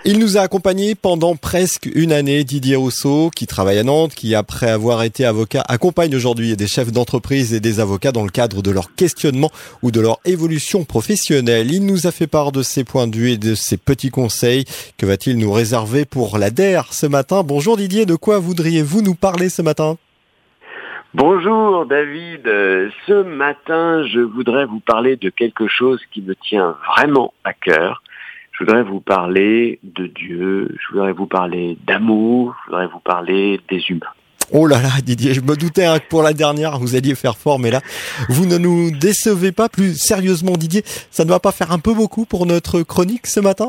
Il nous a accompagnés pendant presque une année, Didier Rousseau, qui travaille à Nantes, qui après avoir été avocat, accompagne aujourd'hui des chefs d'entreprise et des avocats dans le cadre de leur questionnement ou de leur évolution professionnelle. Il nous a fait part de ses points de vue et de ses petits conseils. Que va-t-il nous réserver pour la DER ce matin? Bonjour Didier, de quoi voudriez-vous nous parler ce matin? Bonjour David, ce matin je voudrais vous parler de quelque chose qui me tient vraiment à cœur. Je voudrais vous parler de Dieu, je voudrais vous parler d'amour, je voudrais vous parler des humains. Oh là là Didier, je me doutais que pour la dernière vous alliez faire fort, mais là vous ne nous décevez pas. Plus sérieusement Didier, ça ne va pas faire un peu beaucoup pour notre chronique ce matin?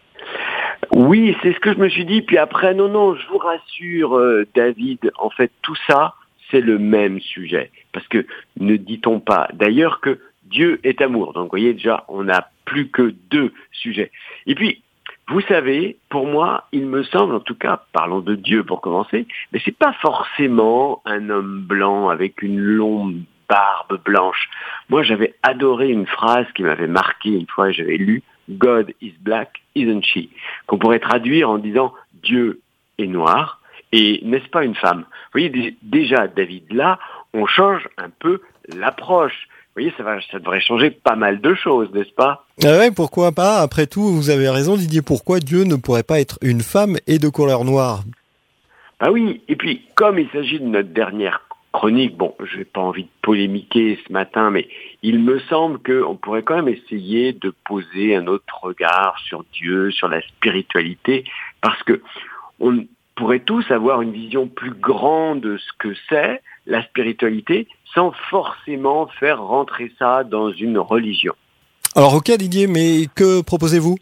Oui, c'est ce que je me suis dit, puis après non, je vous rassure David, en fait tout ça c'est le même sujet, parce que ne dit-on pas d'ailleurs que Dieu est amour. Donc vous voyez déjà, on n'a plus que deux sujets. Et puis, vous savez, pour moi, il me semble, en tout cas, parlons de Dieu pour commencer, mais c'est pas forcément un homme blanc avec une longue barbe blanche. Moi, j'avais adoré une phrase qui m'avait marqué une fois, j'avais lu « God is black, isn't she ?» qu'on pourrait traduire en disant « Dieu est noir, et n'est-ce pas une femme ?» Vous voyez, déjà, David, là, on change un peu l'approche. Vous voyez, ça devrait changer pas mal de choses, n'est-ce pas? Ah ouais, pourquoi pas? Après tout, vous avez raison Didier, pourquoi Dieu ne pourrait pas être une femme et de couleur noire? Bah oui, et puis, comme il s'agit de notre dernière chronique, bon, je n'ai pas envie de polémiquer ce matin, mais il me semble qu'on pourrait quand même essayer de poser un autre regard sur Dieu, sur la spiritualité, parce que on pourrait tous avoir une vision plus grande de ce que c'est la spiritualité, sans forcément faire rentrer ça dans une religion. Alors ok Didier, mais que proposez-vous?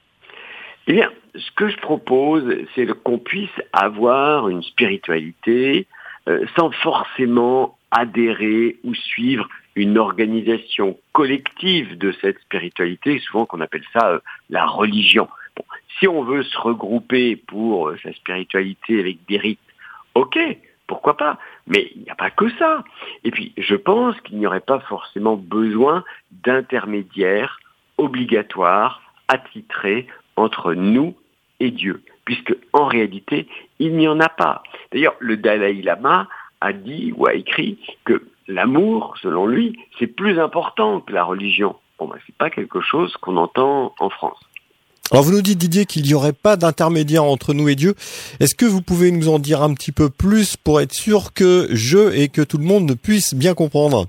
Eh bien, ce que je propose, c'est qu'on puisse avoir une spiritualité sans forcément adhérer ou suivre une organisation collective de cette spiritualité, souvent qu'on appelle ça la religion. Bon, si on veut se regrouper pour sa spiritualité avec des rites, ok, pourquoi pas? Mais il n'y a pas que ça. Et puis, je pense qu'il n'y aurait pas forcément besoin d'intermédiaires obligatoires, attitrés entre nous et Dieu, puisque en réalité, il n'y en a pas. D'ailleurs, le Dalai Lama a dit ou a écrit que l'amour, selon lui, c'est plus important que la religion. Bon, c'est pas quelque chose qu'on entend en France. Alors vous nous dites Didier qu'il n'y aurait pas d'intermédiaire entre nous et Dieu. Est-ce que vous pouvez nous en dire un petit peu plus pour être sûr que et que tout le monde puisse bien comprendre?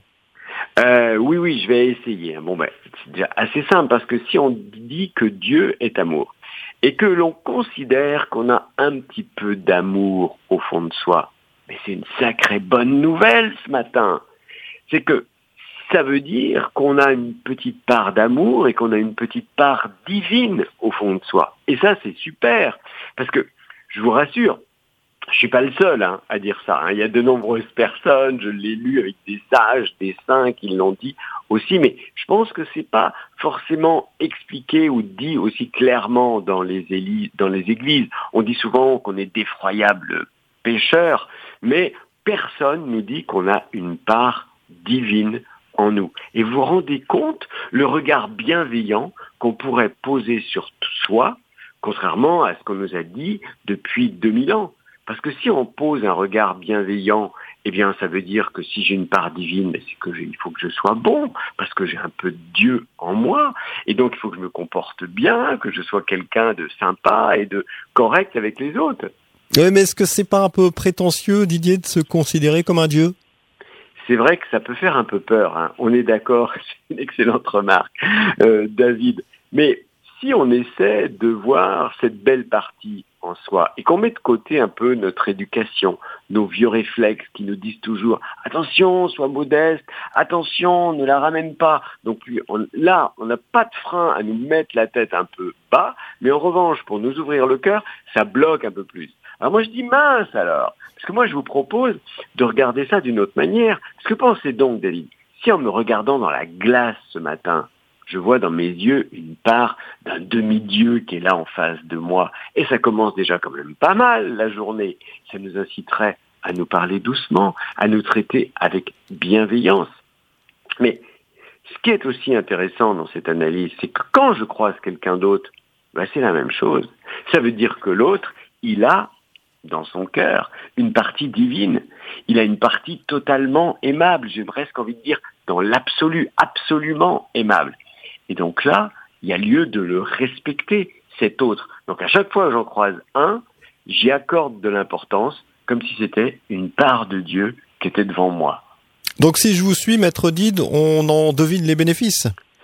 Oui, je vais essayer. Bon, c'est déjà assez simple parce que si on dit que Dieu est amour et que l'on considère qu'on a un petit peu d'amour au fond de soi, mais c'est une sacrée bonne nouvelle ce matin. C'est que ça veut dire qu'on a une petite part d'amour et qu'on a une petite part divine au fond de soi. Et ça, c'est super. Parce que, je vous rassure, je suis pas le seul à dire ça. Il y a de nombreuses personnes, je l'ai lu avec des sages, des saints qui l'ont dit aussi, mais je pense que c'est pas forcément expliqué ou dit aussi clairement dans les églises. On dit souvent qu'on est d'effroyables pécheurs, mais personne ne dit qu'on a une part divine en nous. Et vous vous rendez compte le regard bienveillant qu'on pourrait poser sur soi, contrairement à ce qu'on nous a dit depuis 2000 ans. Parce que si on pose un regard bienveillant, eh bien, ça veut dire que si j'ai une part divine, il faut que je sois bon, parce que j'ai un peu de Dieu en moi, et donc il faut que je me comporte bien, que je sois quelqu'un de sympa et de correct avec les autres. Oui, mais est-ce que c'est pas un peu prétentieux, Didier, de se considérer comme un dieu? C'est vrai que ça peut faire un peu peur, on est d'accord, c'est une excellente remarque, David. Mais si on essaie de voir cette belle partie en soi et qu'on met de côté un peu notre éducation, nos vieux réflexes qui nous disent toujours « Attention, sois modeste, attention, ne la ramène pas ». Donc là, on n'a pas de frein à nous mettre la tête un peu bas, mais en revanche, pour nous ouvrir le cœur, ça bloque un peu plus. Alors moi je dis mince alors, parce que moi je vous propose de regarder ça d'une autre manière. Parce que pensez donc David, si en me regardant dans la glace ce matin, je vois dans mes yeux une part d'un demi-dieu qui est là en face de moi, et ça commence déjà quand même pas mal la journée, ça nous inciterait à nous parler doucement, à nous traiter avec bienveillance. Mais ce qui est aussi intéressant dans cette analyse, c'est que quand je croise quelqu'un d'autre, c'est la même chose. Ça veut dire que l'autre, il a dans son cœur une partie divine. Il a une partie totalement aimable, j'ai presque envie de dire dans l'absolu, absolument aimable. Et donc là, il y a lieu de le respecter, cet autre. Donc à chaque fois que j'en croise un, j'y accorde de l'importance comme si c'était une part de Dieu qui était devant moi. Donc si je vous suis, Maître Dide, on en devine les bénéfices?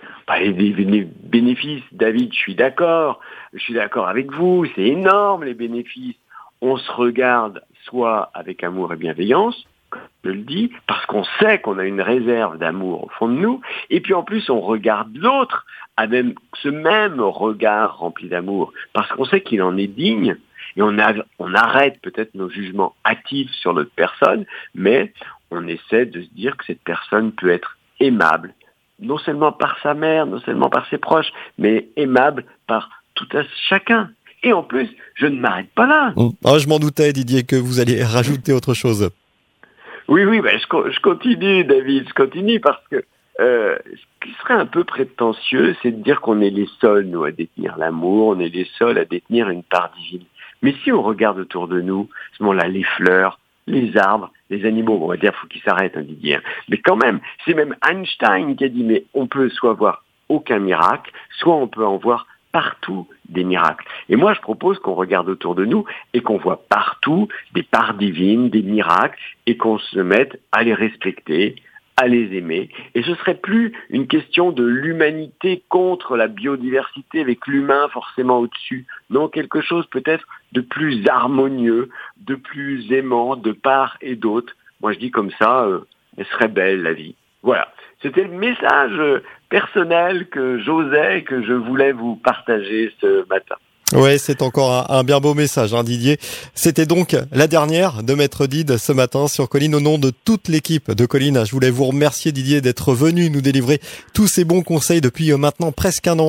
Les bénéfices, David, je suis d'accord avec vous, c'est énorme les bénéfices. On se regarde soit avec amour et bienveillance, comme je le dis, parce qu'on sait qu'on a une réserve d'amour au fond de nous, et puis en plus on regarde l'autre avec ce même regard rempli d'amour, parce qu'on sait qu'il en est digne, et on arrête peut-être nos jugements hâtifs sur notre personne, mais on essaie de se dire que cette personne peut être aimable, non seulement par sa mère, non seulement par ses proches, mais aimable par tout à chacun. Et en plus, je ne m'arrête pas là. Oh, je m'en doutais, Didier, que vous alliez rajouter autre chose. Oui, je continue, David, je continue parce que ce qui serait un peu prétentieux, c'est de dire qu'on est les seuls, nous, à détenir l'amour, on est les seuls à détenir une part divine. Mais si on regarde autour de nous, à ce moment-là, les fleurs, les arbres, les animaux, on va dire, faut qu'ils s'arrêtent, Didier. Mais quand même, c'est même Einstein qui a dit, mais on peut soit voir aucun miracle, soit on peut en voir partout des miracles. Et moi, je propose qu'on regarde autour de nous et qu'on voit partout des parts divines, des miracles, et qu'on se mette à les respecter, à les aimer. Et ce serait plus une question de l'humanité contre la biodiversité, avec l'humain forcément au-dessus. Non, quelque chose peut-être de plus harmonieux, de plus aimant, de part et d'autre. Moi, je dis comme ça, elle serait belle, la vie. Voilà. C'était le message personnel que j'osais, que je voulais vous partager ce matin. Ouais, c'est encore un bien beau message, Didier. C'était donc la dernière de Maître Dide ce matin sur Colline. Au nom de toute l'équipe de Colline, je voulais vous remercier, Didier, d'être venu nous délivrer tous ces bons conseils depuis maintenant presque un an.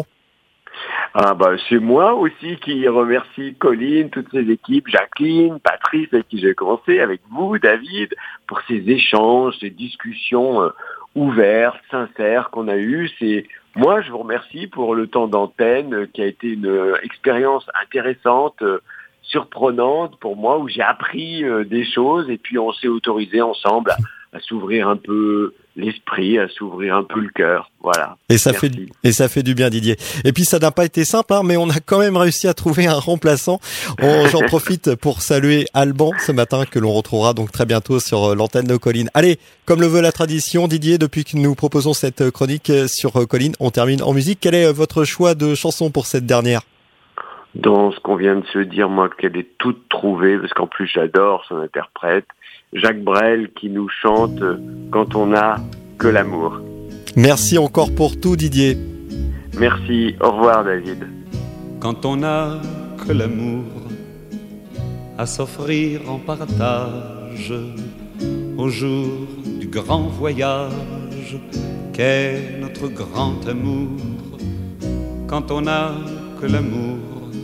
C'est moi aussi qui remercie Colline, toutes ses équipes, Jacqueline, Patrice, avec qui j'ai commencé, avec vous, David, pour ces échanges, ces discussions ouvertes, sincères qu'on a eues. Moi, je vous remercie pour le temps d'antenne qui a été une expérience intéressante, surprenante pour moi, où j'ai appris des choses et puis on s'est autorisé ensemble à s'ouvrir un peu l'esprit, à s'ouvrir un peu le cœur. Voilà. Et ça fait du bien, Didier. Et puis ça n'a pas été simple, mais on a quand même réussi à trouver un remplaçant. J'en profite pour saluer Alban ce matin, que l'on retrouvera donc très bientôt sur l'antenne de Colline. Allez, comme le veut la tradition, Didier, depuis que nous proposons cette chronique sur Colline, on termine en musique. Quel est votre choix de chanson pour cette dernière? Dans ce qu'on vient de se dire, moi, qu'elle est toute trouvée, parce qu'en plus j'adore son interprète, Jacques Brel, qui nous chante « Quand on n'a que l'amour ». Merci encore pour tout, Didier. Merci, au revoir, David. Quand on n'a que l'amour à s'offrir en partage au jour du grand voyage qu'est notre grand amour. Quand on n'a que l'amour,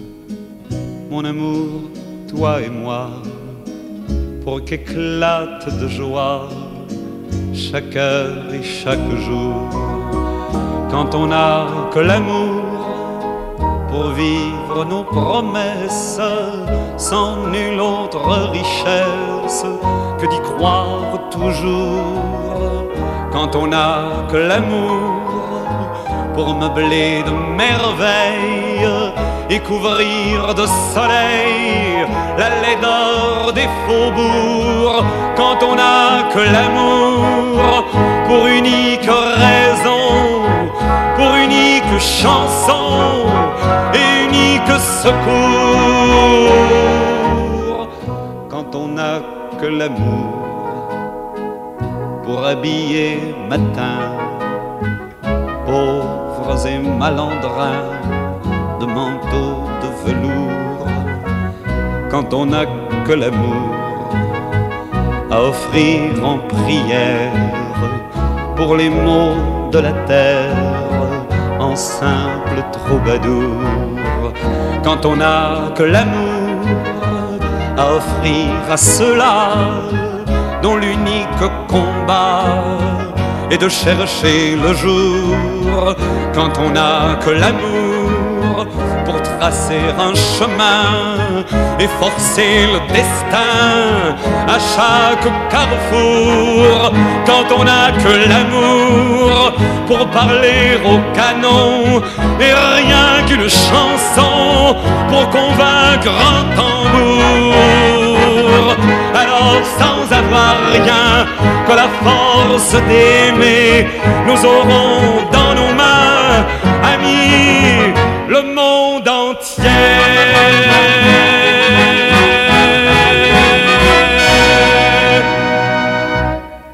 mon amour, toi et moi, pour qu'éclate de joie chaque heure et chaque jour. Quand on n'a que l'amour pour vivre nos promesses, sans nulle autre richesse que d'y croire toujours. Quand on n'a que l'amour pour meubler de merveilles et couvrir de soleil la laideur des faubourgs. Quand on n'a que l'amour pour unique raison, pour unique chanson et unique secours. Quand on n'a que l'amour pour habiller matin pauvres et malandrins de manteaux de velours. Quand on n'a que l'amour à offrir en prière pour les maux de la terre en simple troubadour. Quand on n'a que l'amour à offrir à ceux-là dont l'unique combat est de chercher le jour. Quand on n'a que l'amour pour tracer un chemin et forcer le destin à chaque carrefour. Quand on n'a que l'amour pour parler au canon et rien qu'une chanson pour convaincre un tambour. Alors sans avoir rien que la force d'aimer, nous aurons dans nos mains, amis, le monde